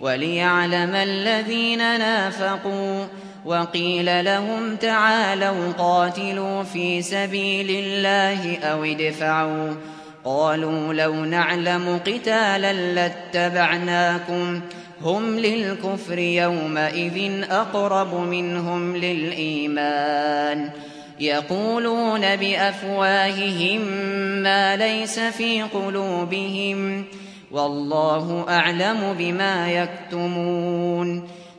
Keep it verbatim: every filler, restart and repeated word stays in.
وليعلم الذين نافقوا. وقيل لهم تعالوا قاتلوا في سبيل الله أو ادفعوا. قالوا لو نعلم قتالا لاتبعناكم هم للكفر يومئذ أقرب منهم للإيمان يقولون بأفواههم ما ليس في قلوبهم والله أعلم بما يكتمون